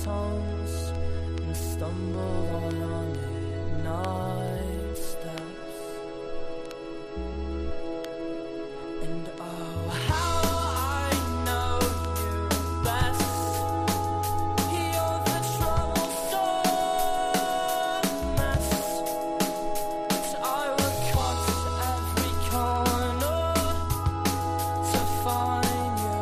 tongues and stumble on our midnight steps. And oh, how I know you best. You're the troublesome mess that I would cut every corner to find you.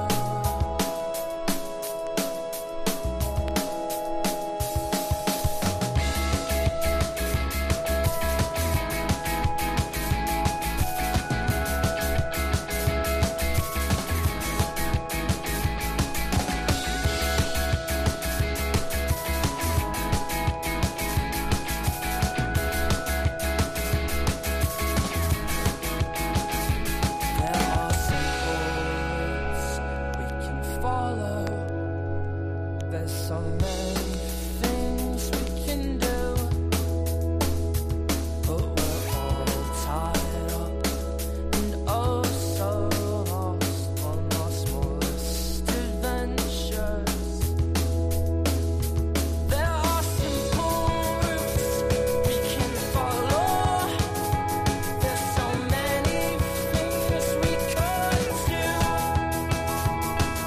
There are some roads we can follow. There's so many things we can do.